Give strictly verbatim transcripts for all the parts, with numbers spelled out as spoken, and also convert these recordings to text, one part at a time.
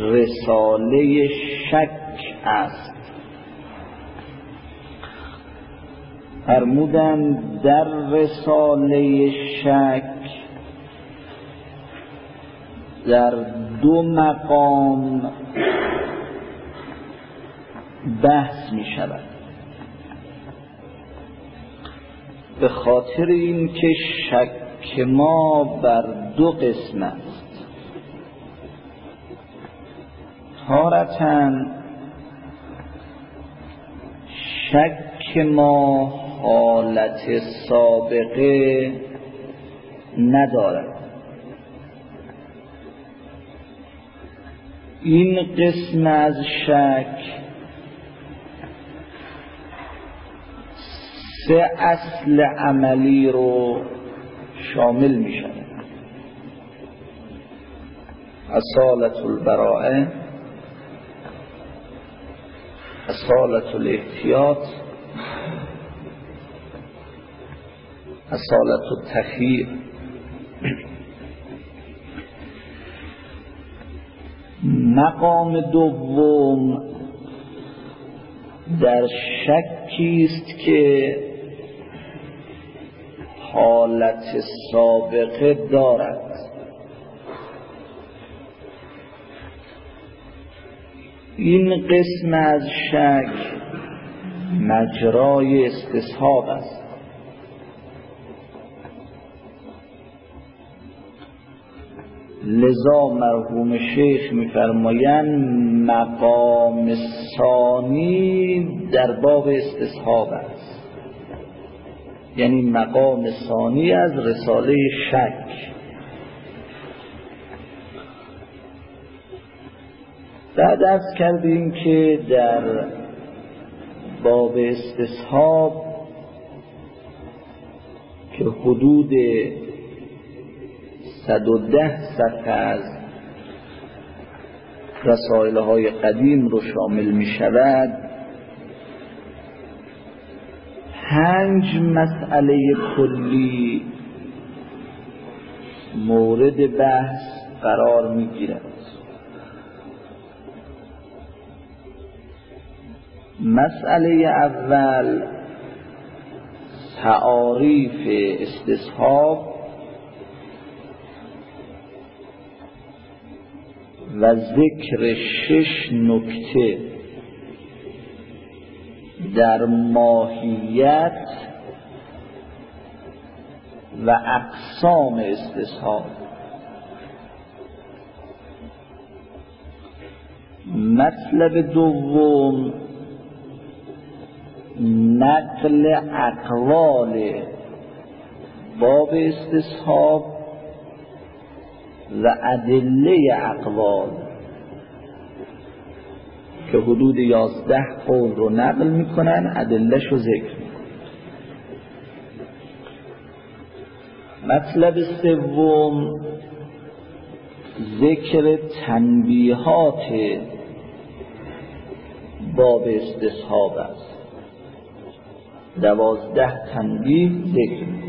رساله شک است. فرمودند در رساله شک در دو مقام بحث می شود، به خاطر این که شک ما بر دو قسم است. تارةً شک ما حالت سابقه ندارد. این قسم از شک سه اصل عملی رو شامل می شود: اصالت البراءه، اصالت الاحتیاط، اصالت التخییر. مقام دوم در شکی است که حالت سابقه دارد. این قسم از شک مجرای استصحاب است. لذا مرحوم شیخ می‌فرمایند مقام ثانی در باب استصحاب است، یعنی مقام ثانی از رساله شک. بعد از کردیم که در باب استصحاب که حدود صد و ده صفحه از رسائل های قدیم رو شامل می شود، پنج مسئله کلی مورد بحث قرار می گیرد. مسئله اول تعاریف استصحاب و ذکر شش نکته در ماهیت و اقسام استصحاب. مطلب دوم نقل اقوال باب استصحاب و ادله اقوال که حدود یازده قول رو نقل میکنن، ادلهش رو ذکر میکنن. مطلب سوم ذکر تنبیهات باب استصحاب است، دوازده تنبیه ذکر میکنن.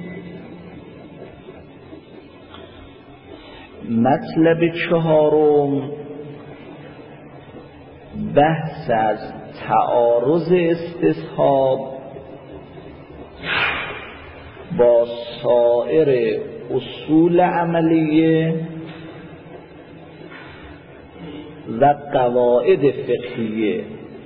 مطلب چهارم بحث از تعارض استصحاب با سایر اصول عملیه و قواعد فقهیه.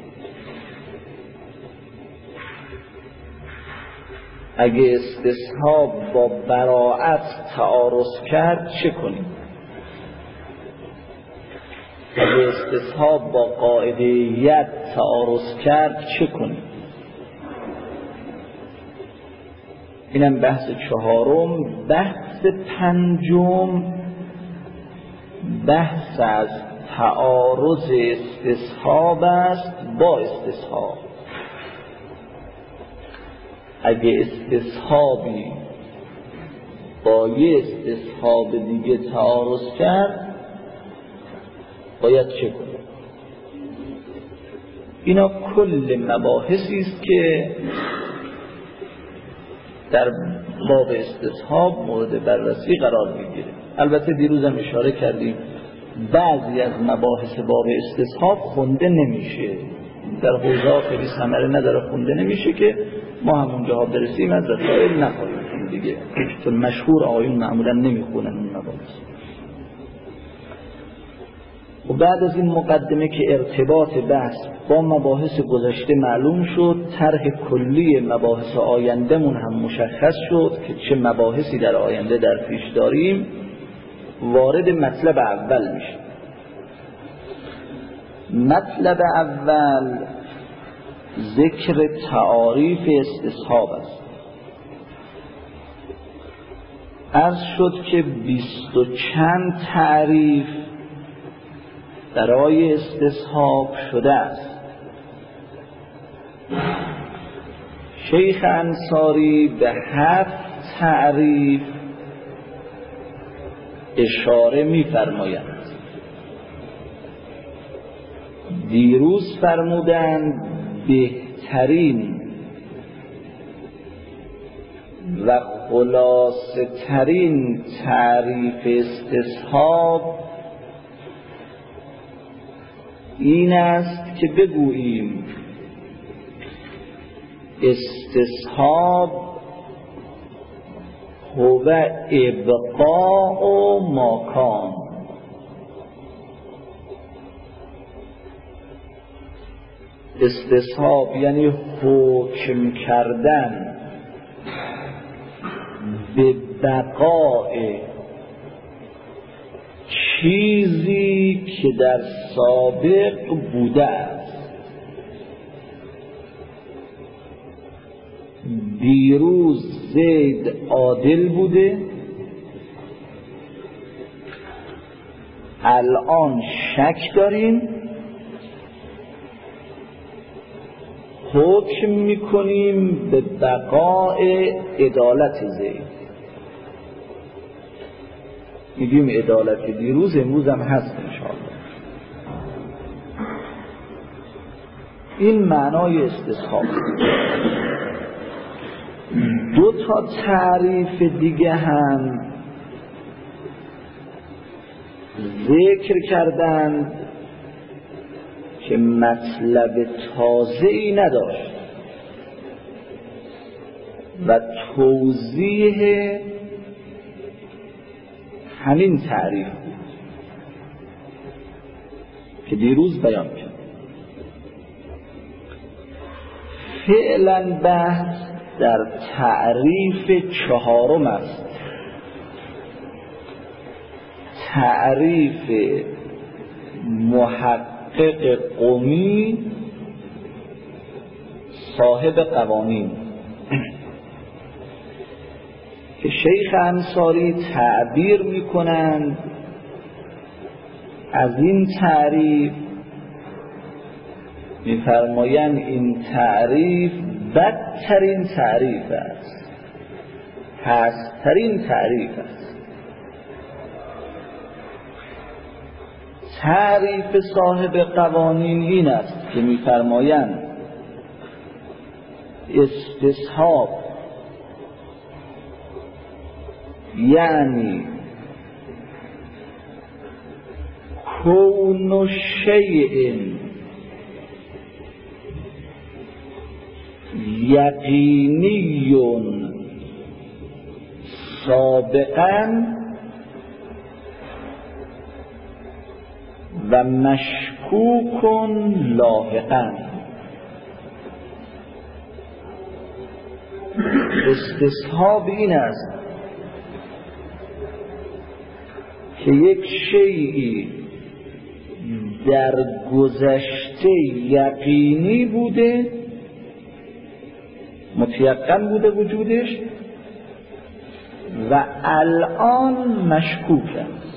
اگه استصحاب با براءت تعارض کرد چه کنیم؟ اگه استصحاب با قاعده‌یت تعارض کرد چه کنیم؟ اینم بحث چهارم. بحث پنجم بحث از تعارض استصحاب است با استصحاب. اگه استصحابی با یه استصحاب دیگه تعارض کرد باید چه کنیم؟ اینا کل مباحثی است که در باب استصحاب مورد بررسی قرار میگیره. البته دیروز هم اشاره کردیم بعضی از مباحث باب استصحاب خونده نمیشه، در حوزه خیلی ثمره نداره خونده نمیشه که ما همون جاها برسیم از رسائل نخواهیم دیگه، چون مشهور آقایون معمولا نمیخونن اون مباحث. و بعد از این مقدمه که ارتباط بحث با مباحث گذشته معلوم شد، طرح کلی مباحث آیندهمون هم مشخص شد که چه مباحثی در آینده در پیش داریم، وارد مطلب اول میشه. مطلب اول ذکر تعاریف استصحاب است. عرض شد که بیست و چند تعریف برای استصحاب شده است. شیخ انصاری به هفت تعریف اشاره می فرمایند. دیروز فرمودند بهترین و خلاصه ترین تعریف استصحاب این است که بگوییم استصحاب هو ابقاء ماکان. استصحاب یعنی حکم کردن به بقاء چیزی که در سابق بوده است. دیروز زید عادل بوده، الان شک داریم، حکم میکنیم به بقاء عدالت زید. میگیم عدالت دیروز امروز هم هست انشاءالله. این معنای استصحاب. دو تا تعریف دیگه هم ذکر کردند که مطلب تازه‌ای نداشت و توضیح همین تعریف بود که دیروز بیان کرد. فعلا بحث در تعریف چهارم است، تعریف محقق قمی صاحب قوانین که شیخ انصاری تعبیر میکنند از این تعریف، میفرمایند این تعریف بدترین تعریف است، پسترین تعریف است. تعریف صاحب قوانین این است که میفرمایند استصحاب یعنی کون شیء یقینی سابقا و مشکوک لاحقا. استصحاب این است که یک شیئی در گذشته یقینی بوده، متیقن بوده وجودش، و الان مشکوک است.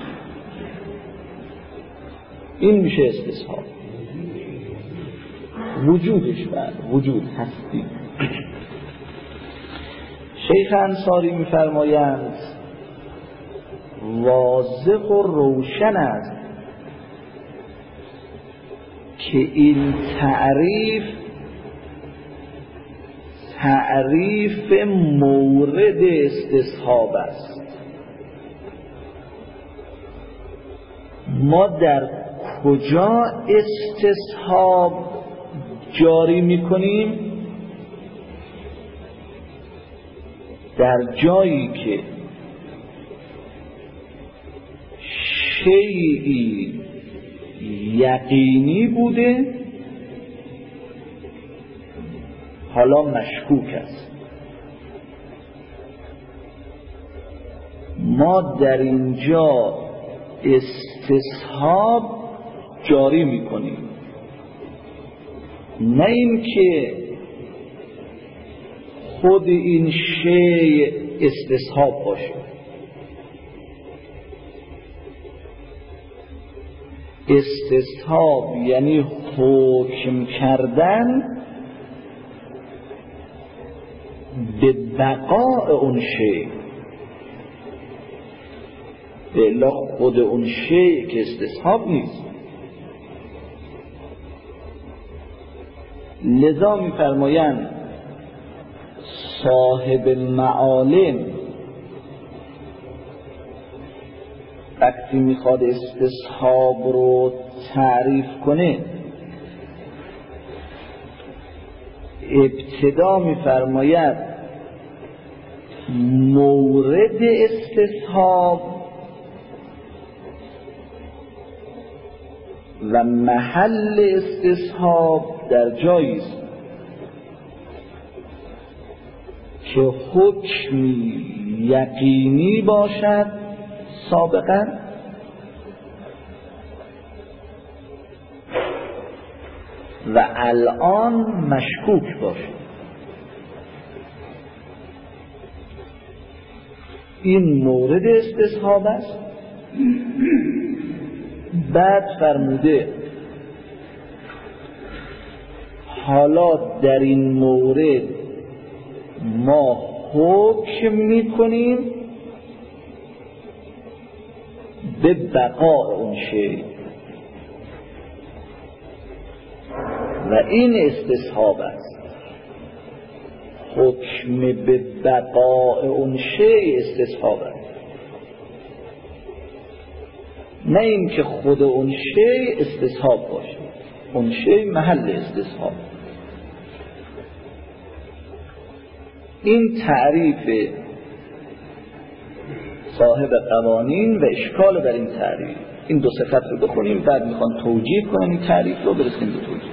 این میشه استصحاب. وجودش بعد وجود هستی. شیخ انصاری میفرمایند واضح و روشن است که این تعریف تعریف مورد استصحاب است. ما در کجا استصحاب جاری میکنیم؟ در جایی که شیئی یقینی بوده حالا مشکوک است. ما در اینجا استصحاب جاری میکنیم، نه اینکه خود این شیء استصحاب باشه. استصحاب یعنی حکم کردن به بقاء اون شیء، الا خود اون شیء که استصحاب نیست. لذا می‌فرمایند صاحب معالم وقتی میخواد استصحاب رو تعریف کنه ابتدا میفرماید مورد استصحاب و محل استصحاب در جایی است که حکمی یقینی باشد سابقا و الان مشکوک باشد. این مورد استصحاب است. بعد فرموده حالا در این مورد ما حکم میکنیم به بقاء اون شیء و این استصحاب است. حکم به بقاء اون شیء استصحاب است، نه این که خود اون شیء استصحاب باشه. اون شیء محل استصحاب. این تعریف صاحب قوانین و اشکال در این تعریف. این دو صفت رو بخونیم بعد میخوان توجیه کنن این تعریف رو، برسیم به توجیه.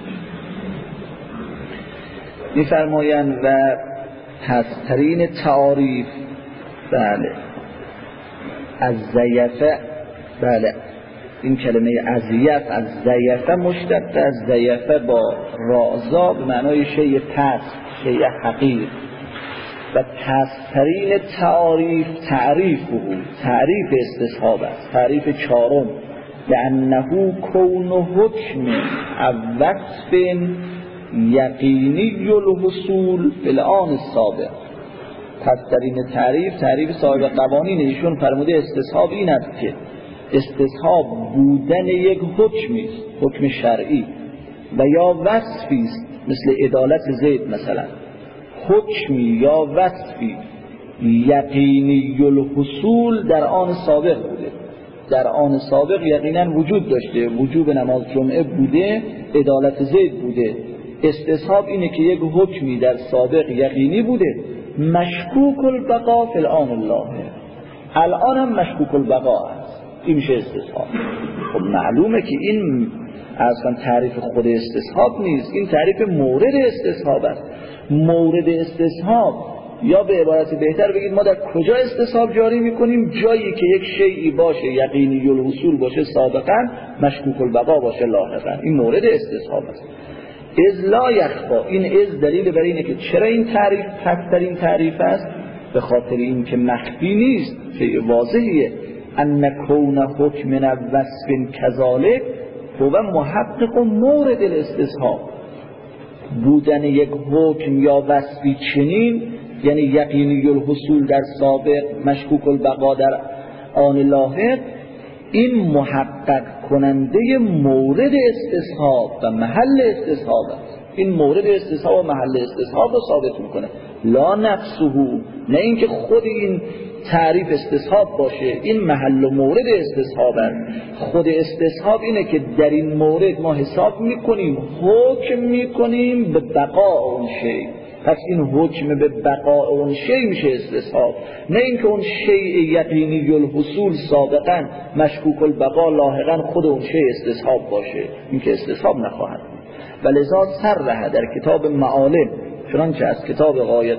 میفرمایند و پسترین تعاریف بله از زیفه، بله این کلمه ازیف از زیفه مشتق از زیفه با رازا به معنای شیء پست، شیء حقیر. و پسترین تعاریف تعریفه تعریف استصحاب است. تعریف چهارم لأنه کون حکم او وصف یقینی الحصول بالآن السابق. پسترین تعریف تعریف صاحب قوانین ایشون فرموده استصحاب این است که استصحاب بودن یک حکمی است، حکم شرعی و یا وصفی است، مثل عدالت زید مثلا، حکمی یا وصفی یقینی الحصول در آن سابق بوده، در آن سابق یقینا وجود داشته، وجوب نماز جمعه بوده، عدالت زید بوده. استصحاب اینه که یک حکمی در سابق یقینی بوده، مشکوک البقا فی الآن الله، الان هم مشکوک البقا است. این میشه استصحاب. خب معلومه که این اصلا تعریف خود استصحاب نیست، این تعریف مورد استصحاب است. مورد استصحاب، یا به عبارت بهتر بگید ما در کجا استصحاب جاری میکنیم؟ جایی که یک شیئی باشه یقینی الحصول باشه سابقا، مشکوک البقا باشه لاحقا. این مورد استصحاب است. از لا یخفا، این از دلیل برای اینه که چرا این تعریف پسترین تعریف است، به خاطر این که مخفی نیست، شیء واضحیه. ان کون حکم وصف کذالک هو محقق مورد الاستصحاب. بودن یک حکم یا وصفی چنین، یعنی یقینی الحصول در سابق، مشکوک البقا در آن لاحق، این محقق کننده مورد استصحاب و محل استصحاب است. این مورد استصحاب و محل استصحاب رو ثابت میکنه، لا نفسه، نه اینکه خود این تعریف استصحاب باشه، این محل و مورد استصحاب است. خود استصحاب اینه که در این مورد ما حساب میکنیم، حکم میکنیم به بقاء اون شی. پس این حکم به بقاء اون شی میشه استصحاب، نه اینکه اون شیء یقینی الحصول سابقا مشکوک البقاء لاحقا خود اون شی استصحاب باشه، این که استصحاب نخواهد. ولذا صرح در کتاب معالم، چنانچه از کتاب غایت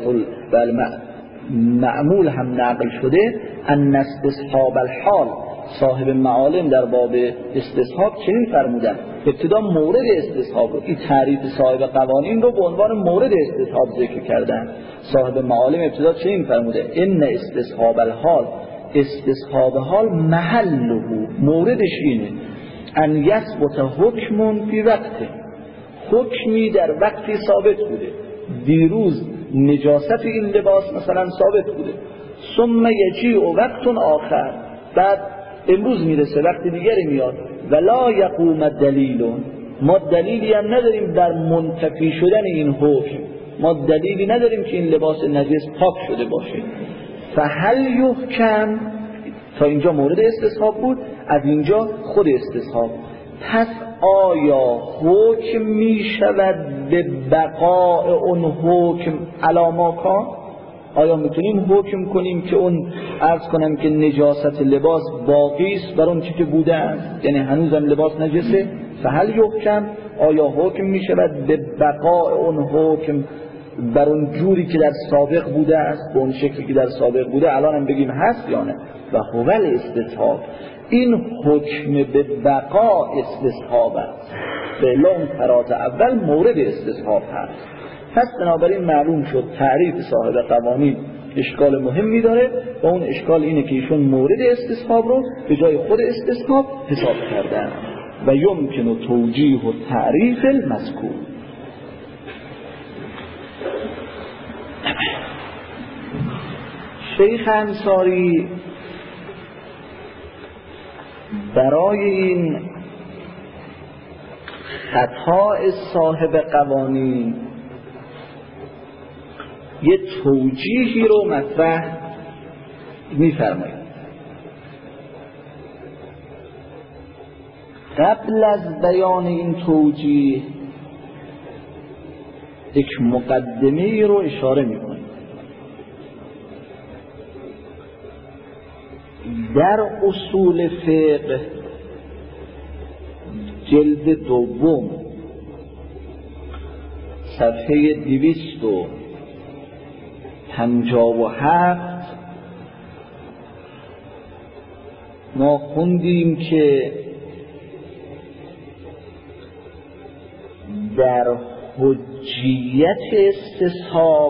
المعمول هم نقل شده، ان استصحاب الحال، صاحب معالم در باب استصحاب چنین فرمودن، ابتدا مورد استصحاب رو، این تعریف صاحب قوانین رو به عنوان مورد استصحاب ذکر کردن. صاحب معالم ابتدا چنین فرموده، ان استصحاب الحال، استصحاب حال محله، موردش اینه، ان یثبت حکم فی وقته، حکمی در وقتی ثابت بوده، دیروز نجاست این لباس مثلا ثابت بوده، ثم یجیء وقت آخر، بعد امروز میرسه وقت دیگری میاد، ولا یقوم دلیل، ما دلیلی هم نداریم در منتفی شدن این حکم، ما دلیلی نداریم که این لباس نجس پاک شده باشه. فهل یحکم، تا اینجا مورد استصحاب بود، از اینجا خود استصحاب. پس آیا حکم می شود به بقاء اون حکم علاماکان؟ آیا میتونیم حکم کنیم که اون عرض کنم که نجاست لباس باقی است بر اون چی که بوده است، یعنی هنوزم لباس نجسه؟ فهل یحکم، آیا حکم می شود به بقاء اون حکم بر اون جوری که در سابق بوده است، به اون شکلی که در سابق بوده الان هم بگیم هست یا نه؟ و هو الاستصحاب، این حکم به بقا استصحاب است، به لون فراز اول مورد استصحاب هست. پس بنابراین معلوم شد تعریف صاحب قوانین اشکال مهمی داره و اون اشکال اینه که ایشون مورد استصحاب رو به جای خود استصحاب حساب کردن. و یمکن توجیه و تعریف المذکور. شیخ انصاری برای این خطا صاحب قوانین یه توجیهی رو مطرح می‌فرماید. قبل از بیان این توجیه یک مقدمه‌ای رو اشاره می‌کنه. در اصول فقه جلد دوم صفحه دویست و پنجاه و هفت ما خوندیم که در حجیت استصحاب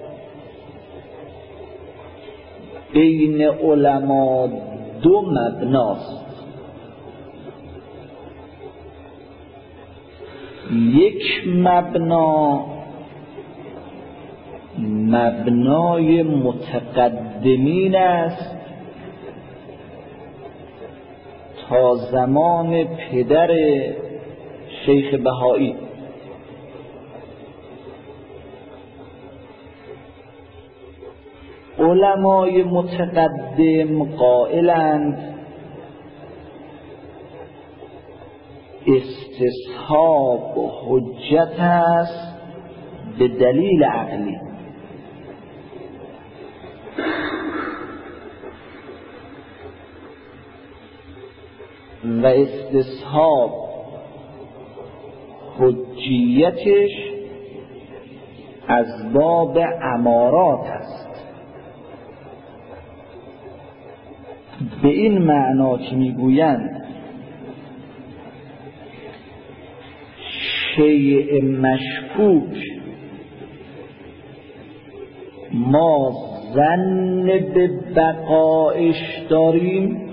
بین علما دو مبناست. یک مبنا مبنای متقدمین است تا زمان پدر شیخ بهایی. علمای متقدم قائلند استصحاب حجت است به دلیل عقلی، و استصحاب حجیتش از باب امارات است. به این معنا که میگویند شیء مشکوک ما ظن به بقایش داریم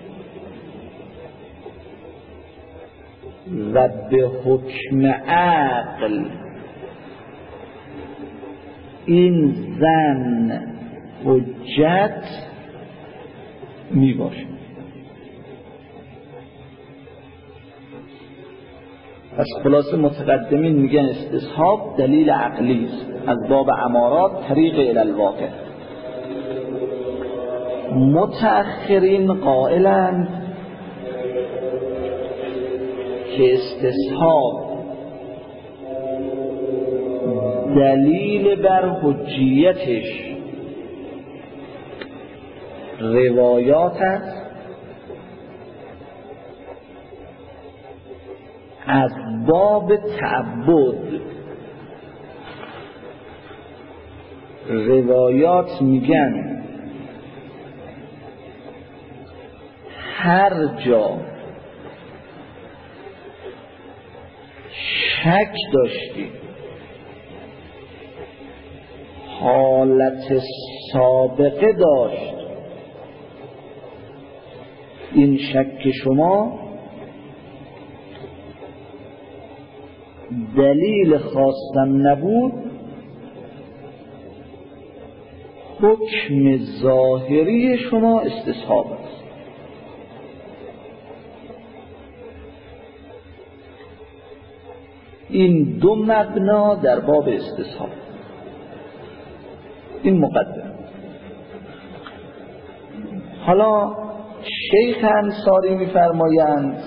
و به حکم عقل این ظن حجت می باشه. پس خلاصه متقدمین میگن استصحاب دلیل عقلی است از باب امارات طریق الی الواقع. متأخرین قائلند که استصحاب دلیل بر حجیتش روایات است از باب تعبد. روایات میگن هر جا شک داشتی حالت سابقه داشت، این شک شما دلیل خواستن نبود، حکم ظاهری شما استصحاب است. این دو مبنا در باب استصحاب. این مقدمه. حالا شیخ انصاری می‌فرمایند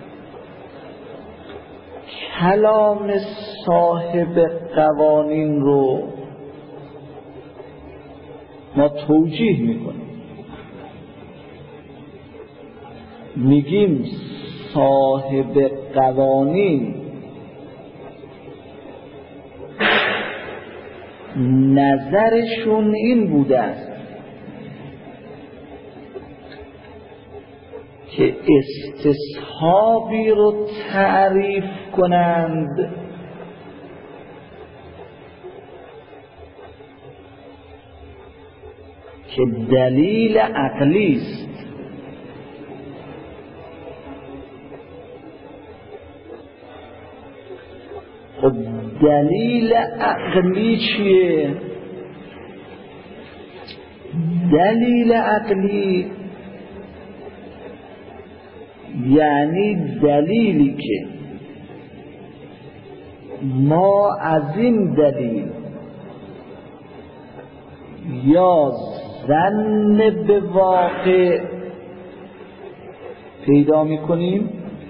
کلام صاحب قوانین رو ما توجیه میکنیم، میگیم صاحب قوانین نظرشون این بوده است که استصحابی رو تعریف کنند که دلیل عقلی است. خب دلیل عقلی چیه؟ دلیل عقلی یعنی دلیلی که ما از این دلیل یا ظن به واقع پیدا میکنیم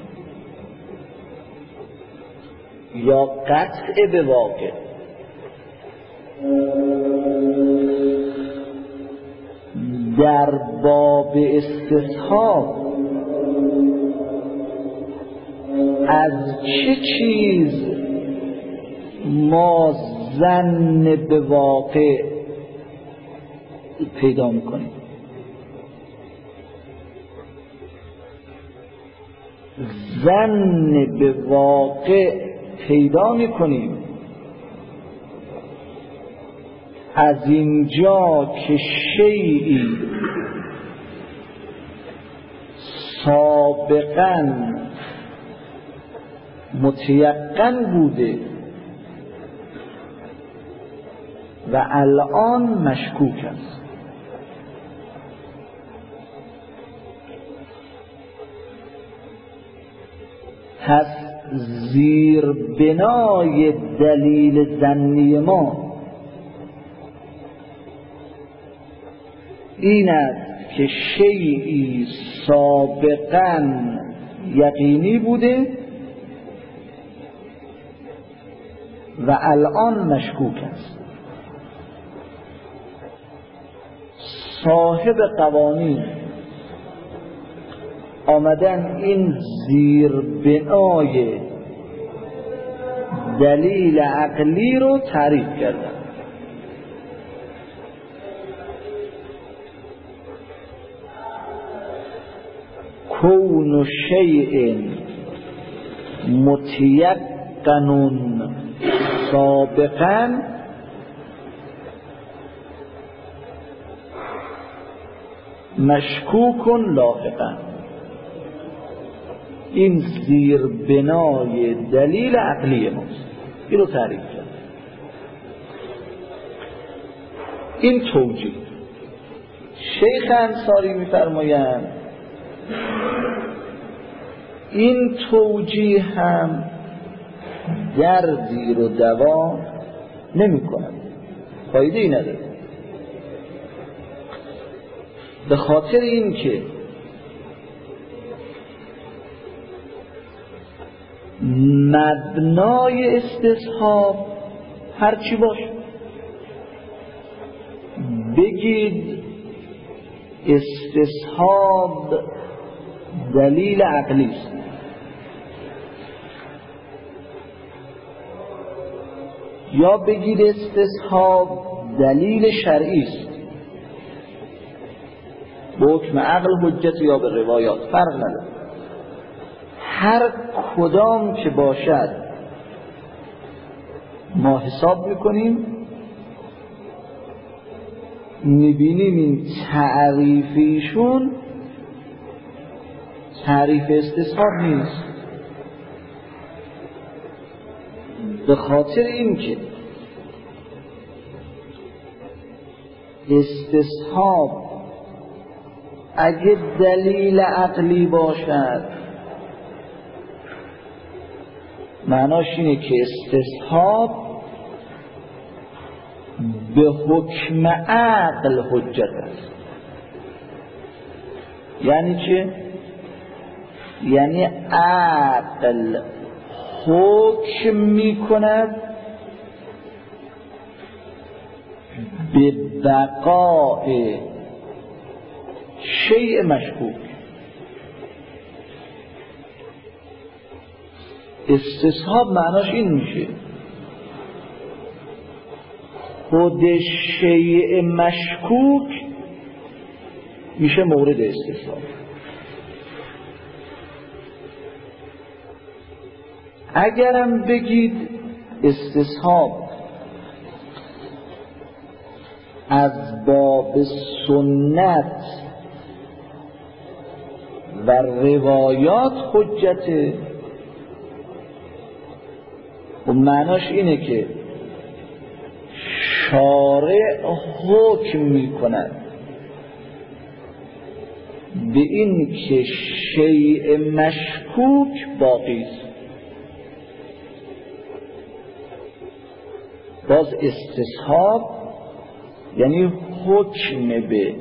یا قطع به واقع. در باب استصحاب از چه چیز ما ظن به واقع پیدا میکنیم؟ ظن به واقع پیدا میکنیم از اینجا که شیئی سابقاً متیقن بوده و الان مشکوک است. پس زیر بنای دلیل ظنی ما این است که شیئی سابقاً یقینی بوده و الان مشکوک است. صاحب قوانین آمدن این زیر بنای دلیل عقلی رو تعریف کردن. کون شیء متیقن سابقاً مشکوک لاحقاً. این زیر بنای دلیل عقلی ماست. این رو تعریف کرد. این توجیه. شیخ انصاری می‌فرمایند این توجیه هم دردی رو دوا نمی کند، فایده ای نداره. به خاطر این که مبنای استصحاب هرچی باشه، بگید استصحاب دلیل عقلی است، یا بگید استصحاب دلیل شرعی است، به حکم عقل حجت یا به روایات فرق نداره. هر کدام که باشد ما حساب میکنیم، میبینیم این تعریفیشون تعریف استصحاب نیست، به خاطر اینکه استصحاب اگه دلیل عقلی باشد معناش اینه که استصحاب به حکم عقل حجت است. یعنی چه؟ یعنی عقل حکم می کند به بقاء شیء مشکوک. استصحاب معناش این میشه خود شیء مشکوک میشه مورد استصحاب. اگرم بگید استصحاب از باب سنت و روایات حجته، و معناش اینه که شارع حکم می کند به این که شیء مشکوک باقی است. باز استصحاب یعنی حکم به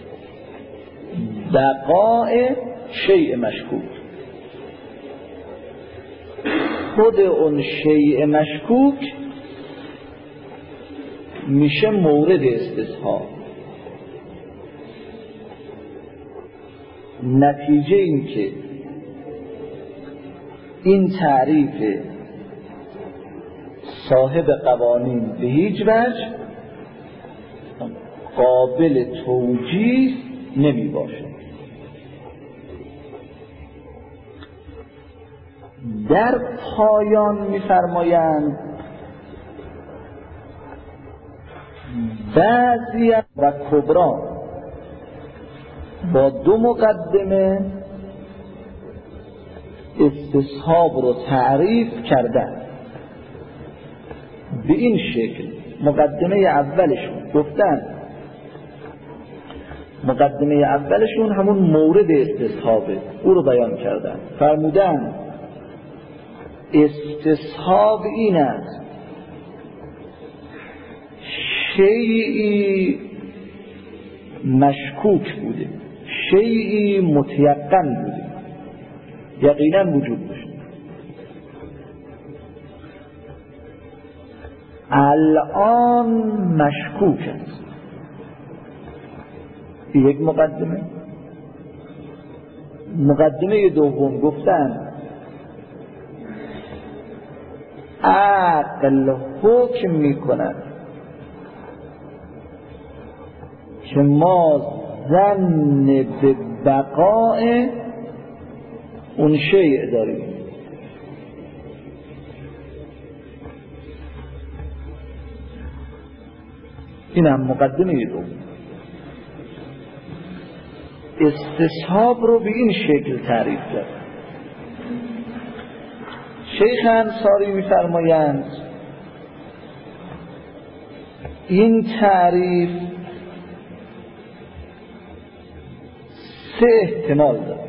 بقاء شیء مشکوک. خود اون شیء مشکوک میشه مورد استصحاب. نتیجه این که این تعریف صاحب قوانین به هیچ وجه قابل توجیه نمی باشه. در پایان می‌فرمایند بعضی و کبرا با دو مقدمه استصحاب رو تعریف کردن. به این شکل مقدمه اولشون گفتن، مقدمه اولشون همون مورد استصحابه، او رو بیان کردن. فرمودن استصحاب این است شیئی مشکوک بوده، شیئی متیقن بوده، یقینا وجود داشت، الان مشکوک است. یک مقدمه. مقدمه دوم گفتن عقل حکم می کند که ما ظن به بقاء اون شیء داریم. این هم مقدمه دوم. استصحاب رو به این شکل تعریف کرد. شیخ انصاری می‌فرمایند این تعریف سه احتمال داره.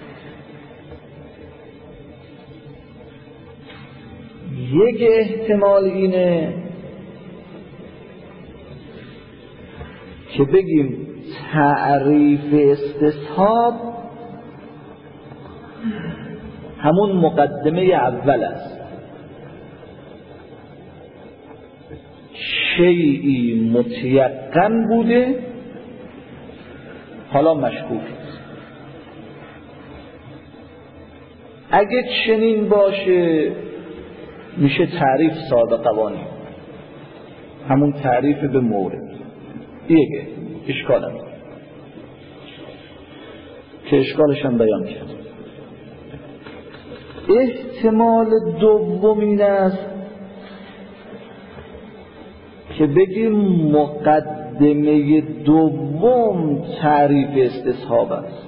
یک احتمال اینه که بگیم تعریف استصحاب همون مقدمه اول است. شیئی متیقن بوده حالا مشکوک است. اگه چنین باشه میشه تعریف صاحب قوانین، همون تعریف به مورد دیگه اشکال نداره که اشکالش هم بیان کرد. احتمال دوم این است که بگیم مقدمه دوم تعریف استصحاب است،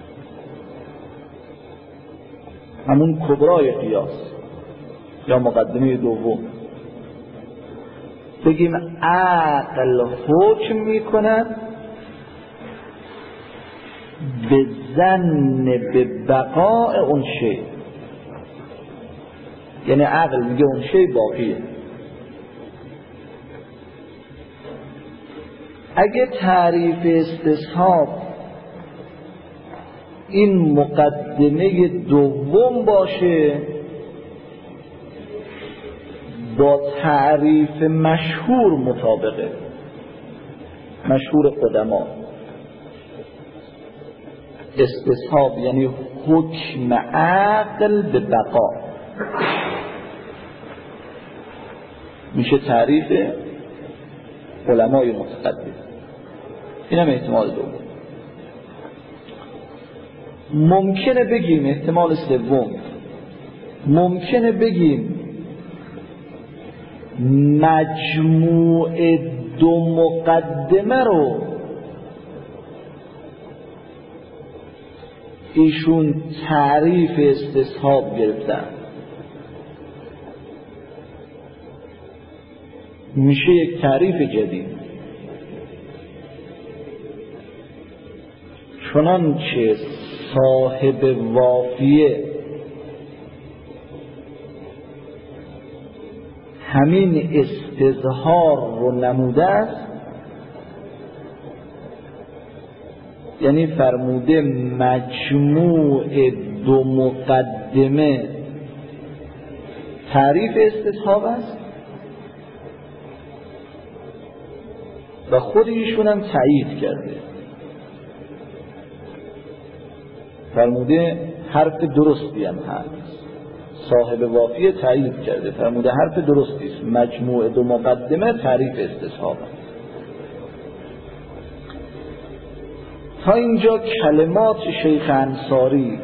همون کبرای قیاس یا مقدمه دوم. بگیم عقل حکم میکنه به ظن به بقاء اون شی، یعنی عقل میگه اون شی باقیه. اگه تعریف استصحاب این مقدمه دوم باشه با تعریف مشهور مطابقه، مشهور قدما. استصحاب یعنی حکم عقل به بقا، میشه تعریف علمای متقدم. این هم احتمال دوم. ممکنه بگیم احتمال سوم، ممکنه بگیم مجموع دو مقدمه رو ایشون تعریف استصحاب گرفتن، میشه یک تعریف جدید. چنانچه صاحب وافیه همین استظهار رو نموده است، یعنی فرموده مجموع دو مقدمه تعریف استصحاب است و خود ایشون هم تایید کرده، فرموده حرف درستی هم هست. صاحب وافیه تایید کرده، فرموده حرف درستی است، مجموع دو مقدمه تعریف استصحاب است. تا اینجا کلمات شیخ انصاری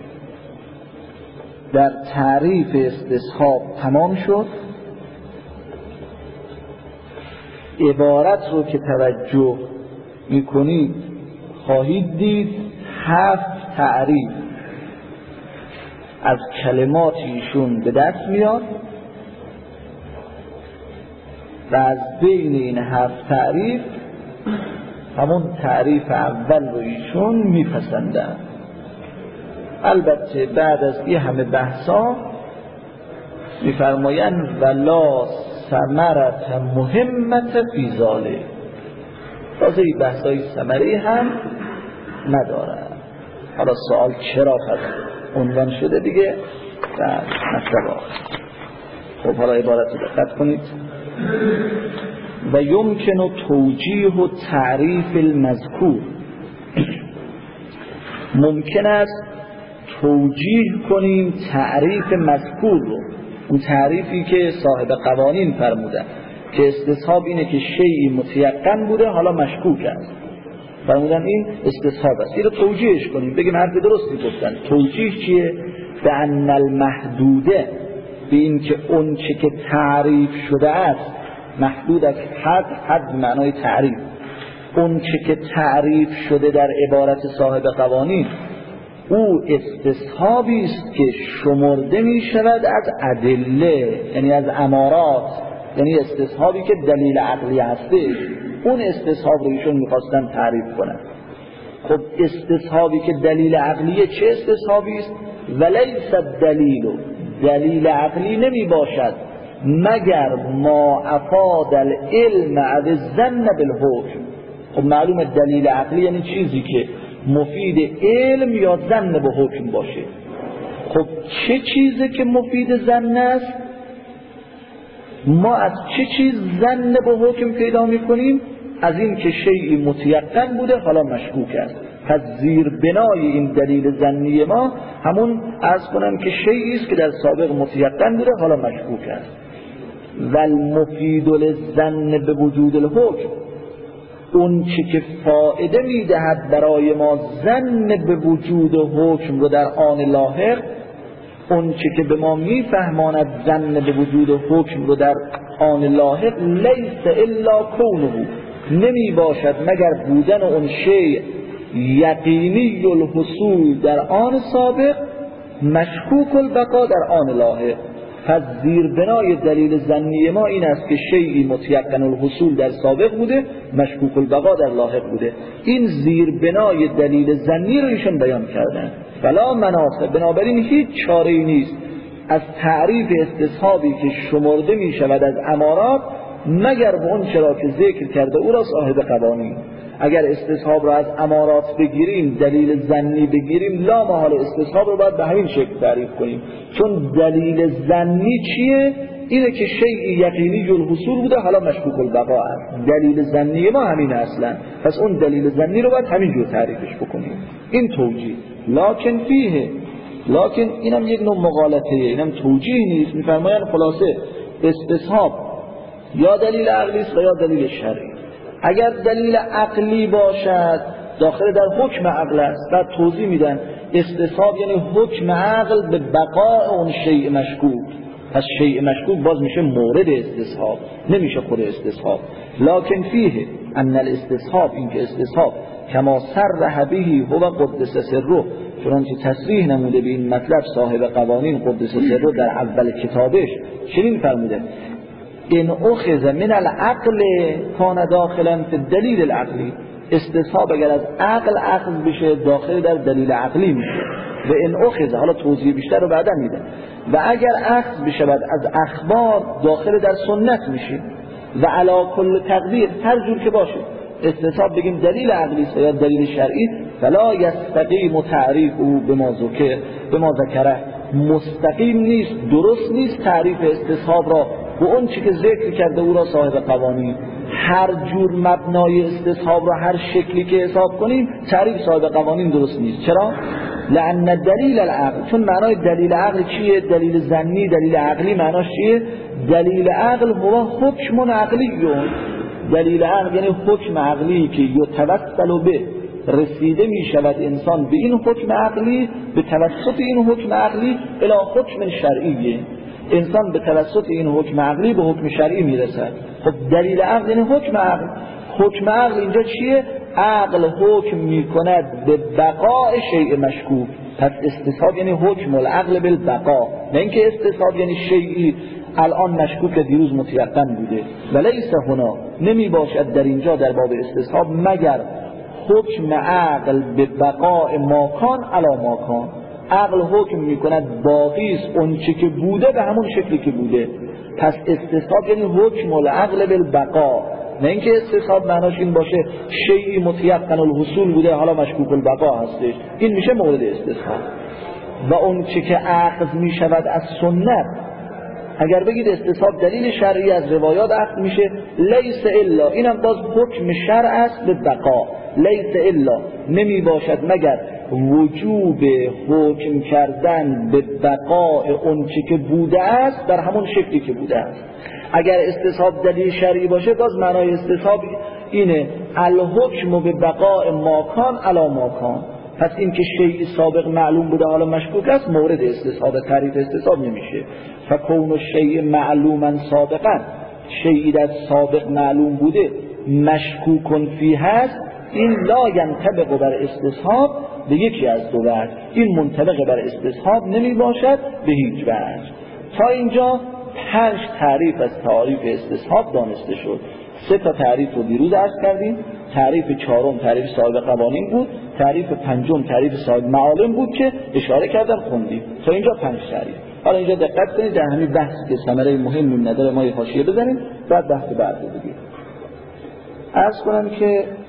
در تعریف استصحاب تمام شد. عبارت رو که توجه میکنید خواهید دید هفت تعریف از کلمات ایشون به دست میاد و از بین این هفت تعریف همون تعریف اول رو ایشون میپسندن. البته بعد از این همه بحثا میفرمایند ولا ثمرت مهمت فی ذالک، تازه این بحثای ثمره هم نداره. حالا سوال چرا پس عنوان شده دیگه در مطلب آخر. خب حالا عبارت رو دقت کنید. و یمکن توجیه و تعریف المذکور، ممکن است توجیه کنیم تعریف مذکور رو، اون تعریفی که صاحب قوانین فرمودن که استصحاب اینه که شیئی متیقن بوده حالا مشکوک است، فرمودن این استصحاب است. این رو توجیهش کنیم، بگیم حرف درستی گفتن. توجیه چیه؟ به ان المحدوده، به این که اون چه که تعریف شده است، محدود از حد، حد معنای تعریف، اون چه که تعریف شده در عبارت صاحب قوانین او استصحابی است که شمرده می شود از ادله، یعنی از امارات، یعنی استصحابی که دلیل عقلی هستش. اون استصحاب رو ایشون میخواستن تعریف کنن. خب استصحابی که دلیل عقلیه چه استصحابی است؟ ولیس الدلیل، دلیل عقلی نمی باشد مگر ما افاد العلم او الظن بالحکم. خب معلومه دلیل عقلی یعنی چیزی که مفید علم یا ظن به حکم باشه. خب چه چیزی که مفید ظن است؟ ما از چه چیز ظن به حکم پیدا میکنیم؟ از این که شیئی متیقن بوده حالا مشکوک است. پس زیر بنای این دلیل ظنی ما همون عرض کنم که شیئی است که در سابق متیقن بوده حالا مشکوک است. والمفید للظن به وجود الحکم، اون چی که فایده میدهد برای ما ظن به وجود حکم رو در آن لاحق، اون چی که به ما میفهماند ظن به وجود حکم رو در آن لاحق، لیس الا کونه، نمی باشد مگر بودن اون شیء یقینی الحصول در آن سابق، مشکوک البقا در آن لاحق. پس زیر بنای دلیل ظنی ما این است که شیئی متیقن الحصول در سابق بوده، مشکوک البقا در لاحق بوده. این زیر بنای دلیل ظنی رو ایشون بیان کردن. فلا مناص، بنابراین هیچ چاره‌ای نیست از تعریف استصحابی که شمرده می شود از امارات مگر به اون چرا که ذکر کرده او را صاحب قوانین. اگر استصحاب را از امارات بگیریم، دلیل ظنی بگیریم، لا محال استصحاب رو باید به همین شکل تعریف کنیم، چون دلیل ظنی چیه؟ اینه که شیء یقینی الحصول بوده حالا مشکوک البقا است. دلیل ظنی ما همین اصلا، پس اون دلیل ظنی رو باید همین جور تعریفش بکنیم. این توجیه. لکن فیه، لکن اینم یک نوع مغالطه، اینم توجیه نیست. میفرمایند خلاصه استصحاب یا دلیل عقلی است و یا دلیل شرعی. اگر دلیل عقلی باشد داخل در حکم عقل است. بعد توضیح میدن استصحاب یعنی حکم عقل به بقاء اون شیء مشکوک، پس شیء مشکوک باز میشه مورد استصحاب، نمیشه خود استصحاب. لکن فیه ان الاستصحاب، این که استصحاب کما صرح به هو قدس سره، چنانچه تصریح نموده به این مطلب صاحب قوانین قدس سره در اول کتابش چنین فرموده: ان اخذ من العقل کان داخلا فی الدلیل العقلی، استصحاب اگر از عقل اخذ بشه داخل در دلیل عقلی میشه. و ان اخذ، حالا توضیح بیشتر رو بعدا میدم، و اگر اخذ بشود از اخبار داخل در سنت میشه. و علا کل تقدیر، هر جور که باشه استصحاب بگیم دلیل عقلی است یا دلیل شرعی، فلا یستقیم تعریف او به ما ذکر به ما ذکره، مستقیم نیست، درست نیست تعریف استصحاب را به اون چی که ذکر کرده او را صاحب قوانین. هر جور مبنای استصحاب را هر شکلی که حساب کنیم تعریف صاحب قوانین درست نیست. چرا؟ لأن دلیل العقل، چون معنای دلیل عقل چیه؟ دلیل ظنی، دلیل عقلی معناش چیه؟ دلیل عقل هو حکم عقلی. دلیل عقل یعنی حکم عقلی که یتوسل به، رسیده می شود انسان به این حکم عقلی به توسط این حکم عقلی الی حکم شرعی، انسان به توسط این حکم عقلی به حکم شرعی می رسد. خب دلیل عقل یعنی حکم عقل. حکم عقل اینجا چیه؟ عقل حکم می کند به بقاء شیء مشکوک. پس استصحاب یعنی حکم العقل بالبقاء، نه اینکه استصحاب یعنی شیئی الان مشکوک دیروز متیقن بوده. ولیس هنا، نمی باشد در اینجا در باب استصحاب مگر حکم عقل به بقاء ماکان علی ماکان. عقل حکم میکند باقی است اون چی که بوده به همون شکلی که بوده. پس استصحاب یعنی حکم العقل بالبقاء، نه اینکه استصحاب معناش این باشه شیئی متیقن الحصول بوده حالا مشکوک البقاء هستش. این میشه مورد استصحاب. و اون چی که عقل میشود از سنت، اگر بگید استصحاب دلیل شرعی از روایات عقل میشه، لیس الا، اینم باز حکم شرع است به بقا. لیس الا، نمی باشد مگر وجوب حکم کردن به بقاء اون چی که بوده است در همون شکلی که بوده است. اگر استصحاب دلیل شرعی باشه باز معنای استصحاب اینه الحکم به بقاء ماکان علی ماکان. پس این که شیء سابق معلوم بوده حالا مشکوک است مورد استصحاب، تعریف استصحاب نمیشه. فکون الشیء معلوما سابقا، شیئی در سابق معلوم بوده مشکوک فی هست، این لا ینطبق بر استصحاب به یکی از دو وجه، این منطبق بر استصحاب نمی باشد به هیچ وجه. تا اینجا پنج تعریف از تعریف استصحاب دانسته شد. سه تا تعریف رو دیروز عرض کردیم. تعریف چهارم تعریف صاحب قوانین بود، تعریف پنجم تعریف صاحب معالم بود که اشاره کردم خوندیم. تا اینجا پنج تعریف. حالا اینجا دقت کنید در همین بحثی که ثمره مهم نداره ما یه حاشیه بزنیم بعد بحث بعد رو بگیم. عرض کنم که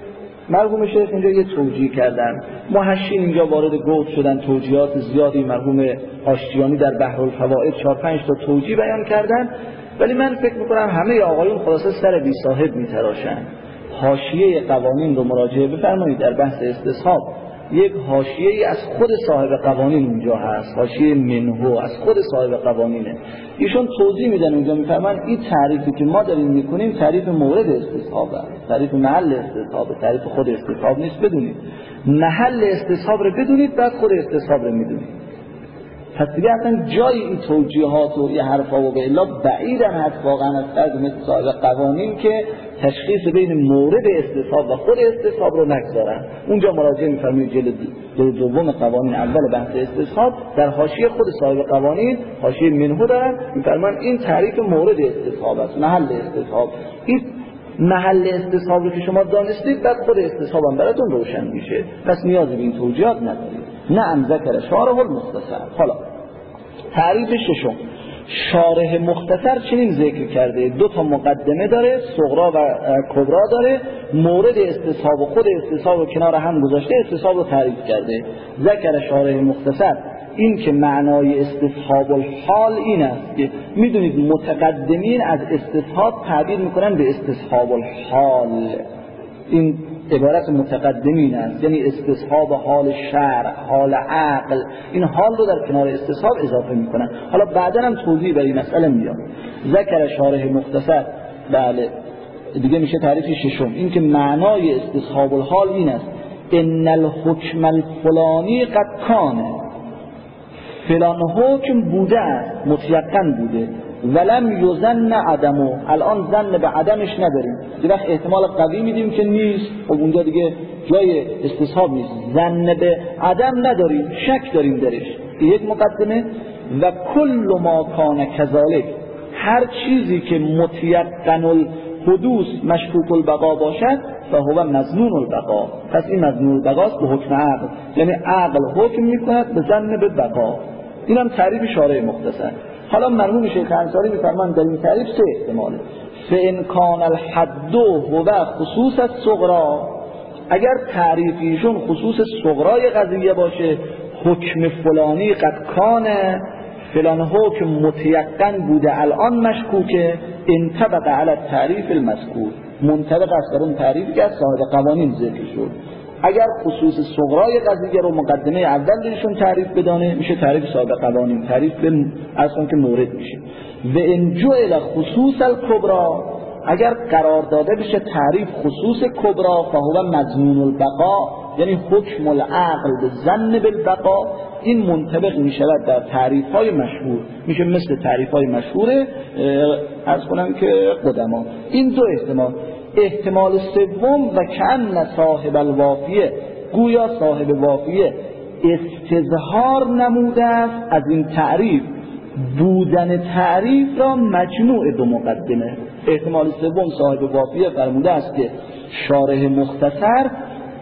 مرحوم شیخ اینجا یه توجیه کردن، محشین اینجا وارد گفت شدن، توجیهات زیادی مرحوم آشتیانی در بحرالفوائد چهار پنج تا توجیه بیان کردن، ولی من فکر میکنم همه آقایون خلاصه سر بی صاحب میتراشن. حاشیه قوانین رو مراجعه بفرمایید در بحث استصحاب، یک حاشیه‌ای از خود صاحب قوانین اونجا هست، حاشیه منهو از خود صاحب قوانینه. ایشون توضیح میدن اونجا، میفرمان این تعریفی که ما داریم میکنیم تعریف مورد استصحابه، تعریف محل استصحابه، تعریف خود استصحاب نیست. بدونید محل استصحاب رو بدونید، بعد خود استصحاب رو میدونید. پس دیگه اصلا جای این توجیهات و یه حرفا و به الا بعیدن هست واقعا از فرد مثل صاحب قوانین که تشخیص بین مورد استصحاب و خود استصحاب رو نگذارن. اونجا مراجعه می‌فرمایید جلد جلد دوم قوانین اول بحث استصحاب در حاشیه خود صاحب قوانین حاشیه منهو دارن، می‌فرمان این تعریف مورد استصحاب است، محل استصحاب. این محل استصحاب رو که شما دانستید بعد خود استصحاب هم براتون روشن میشه، پس نیازی به این توجیهات ندارید. نعم ذکر شارح المختصر. حالا تعریف ششم، شارح مختصر چنین ذکر کرده، دو تا مقدمه داره، صغرا و کبرا داره، مورد استصحاب و خود استصحاب رو کنار هم گذاشته، استصحاب رو تعریف کرده. ذکر شارح مختصر، این که معنای استصحاب الحال این است که میدونید متقدمین از استصحاب تعبیر میکنن به استصحاب الحال، این عبارت متقدمین است، یعنی استصحاب حال شرع، حال عقل، این حال رو در کنار استصحاب اضافه میکنن. حالا بعدا هم توضیح برای مسئله میاد. ذکر شارح مختصر، بله دیگه میشه تعریف ششم، این که معنای استصحاب الحال این است ان الحکم الفلانی قد کان، فلان حکم بوده است، متیقن بوده، ولم یظن عدمو، الان ظن به عدمش نداریم، یه وقت احتمال قوی میدیم که نیست، خب اونجا دیگه جای استصحاب نیست، ظن به عدم نداریم، شک داریم درش. یک مقدمه. و کل ما کان کذالک، هر چیزی که متیقن الحدوث مشکوک البقا باشد فهو مظنون البقا، پس این مظنون البقاست به حکم عقل، یعنی عقل حکم میکند به ظن به بقا. اینم تعریف شارح مختصر. حالا مرحوم شیخ انصاری میفرمان در این تعریف سه احتماله. فإن کان الحد هو خصوص الصغرا، اگر تعریفیشون خصوص صغرای قضیه باشه، حکم فلانی قد کانه، فلان حکم متیقن بوده الان مشکوکه، انطبق علی التعریف المذکور، منطبق است بر اون تعریفی که از صاحب قوانین ذکر شد. اگر خصوص صغرای قضیه رو مقدمه اول بهشون تعریف بدانه میشه تعریف صاحب قوانین، تعریف به اصلا که مورد میشه. و ان جعل خصوص الکبرا، اگر قرار داده بشه تعریف خصوص کبرا، فهو مضمون البقا، یعنی حکم العقل به ظن بالبقا، این منطبق میشود در تعریف های مشهور، میشه مثل تعریف های مشهور از کنم که قدما. این دو احتمال. احتمال سوم، و کأن صاحب الوافیه، گویا صاحب وافیه استظهار نموده است از این تعریف بودن تعریف را مجموع دو مقدمه. احتمال سوم، صاحب وافیه فرموده است که شارح مختصر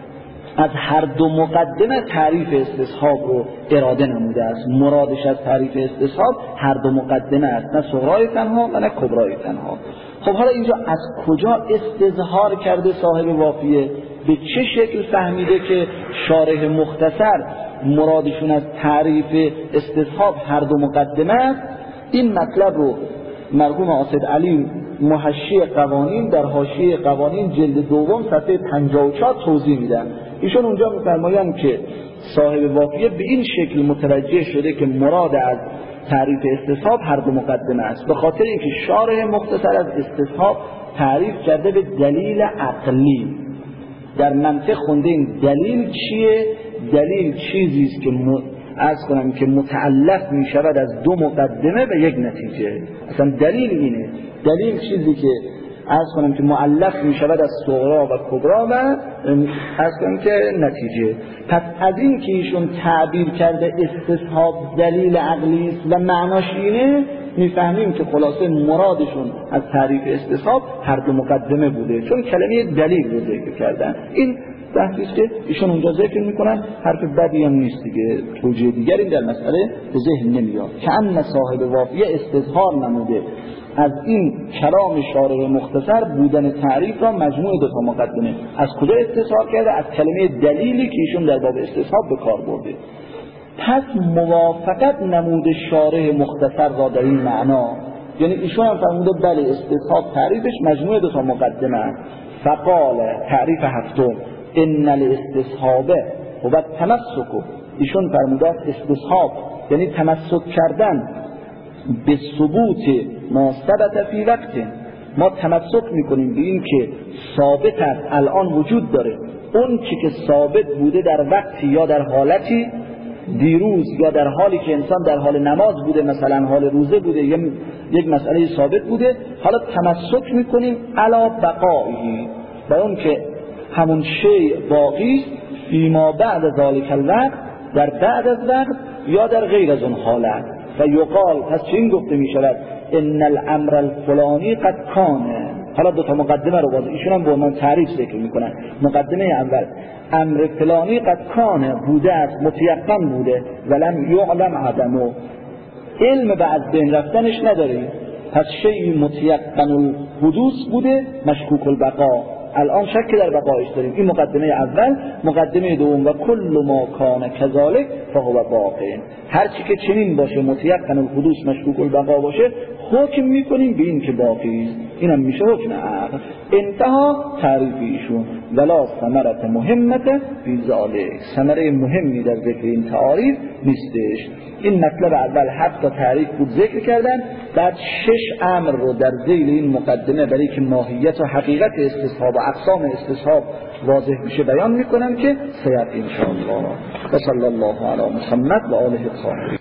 از هر دو مقدمه تعریف استصحاب رو اراده نموده است، مرادش از تعریف استصحاب هر دو مقدمه است، نه صغرای تنها و نه کبرای تنها. خب حالا اینجا از کجا استظهار کرده صاحب وافیه؟ به چه شکل فهمیده که شارح مختصر مرادشون از تعریف استصحاب هر دو مقدمه است؟ این مطلب رو مرحوم آصد علی محشی قوانین در حاشیه قوانین جلد دوم صفحه پنجاه و چهار توضیح میدن. ایشون اونجا میفرمایند که صاحب وافیه به این شکل متوجه شده که مراد از تعریف استصحاب هر دو مقدمه است، به خاطر اینکه شارح مختصر از استصحاب تعریف کرده به دلیل عقلی. در منطق خونده این دلیل چیه؟ دلیل چیزی است که م... از کنم که متعلق می شود از دو مقدمه و یک نتیجه. اصلا دلیل اینه، دلیل چیزی که از کنم که معلق می شود از صغرا و کبرا و از کنم که نتیجه. پس از این که ایشون تعبیر کرده استصحاب دلیل عقلی است و معناش اینه، میفهمیم که خلاصه مرادشون از تعریف استصحاب هر دو مقدمه بوده، چون کلمه دلیل رو ذکر کردن. این بحثی است که ایشون اونجا ذکر میکنن، حرف بدی هم نیست دیگه، توجیه دیگری در مسئله به ذهن نمیاد. که ان صاحب وافیه استظهار نموده از این کلام شارح مختصر بودن تعریف را مجموع دو تا مقدمه. از کجا استثار کرده؟ از کلمه دلیلی که ایشون در باب استصحاب به کار برده. پس موافقت نموده شارح مختصر را در این معنا، یعنی ایشون هم فرموده بله استصحاب تعریفش مجموع دو تا مقدمه است. فقال تعریف هفتم ان الاستصحاب هو التمسک، ایشون فرموده استصحاب یعنی تمسک کردن به ثبوت ما ثبت فی وقت، ما تمسک میکنیم به این که ثابت است الان وجود داره، اون چی که ثابت بوده در وقتی یا در حالتی دیروز یا در حالی که انسان در حال نماز بوده، مثلا حال روزه بوده، یا یک مسئله ثابت بوده، حالا تمسک میکنیم علی بقائه، با اون که همون شیء باقی است فیما بعد ذالک الوقت، در بعد از وقت یا در غیر از اون حالت. و یقال پس چین گفته می شود ان الامر الفلانی قد کانه. حالا دو تا مقدمه رو باز ایشون هم با من تعریف ذکر میکنن. مقدمه اول امر فلانی قد کانه بوده است، متیقن بوده، ولم یعلم عدمه، علم بعد بین رفتنش نداری، پس شیء متیقن الحدوث بوده مشکوک البقا، الان شک در بقایش داریم. این مقدمه اول. مقدمه دوم و کل ما کان کذالک فهو باقی، هر چی که چنین باشه متیقن الحدوث مشکوک البقا باشه حکم میکنیم به این که باقی است، اینم میشه حکم عقل. انتها تعریف ایشون ولا ثمرت مهمت فی ذالک، ثمره مهمی در ذکر این تعاریف نیستش. این مطلب اول هفت تا تعریف بود ذکر کردن، بعد شش امر رو در ذیل این مقدمه برای که ماهیت و حقیقت استصحاب و اقسام استصحاب واضح میشه بیان میکنن که سیأتی ان شاء الله. و صلی الله علی محمد و آله الطاهرین.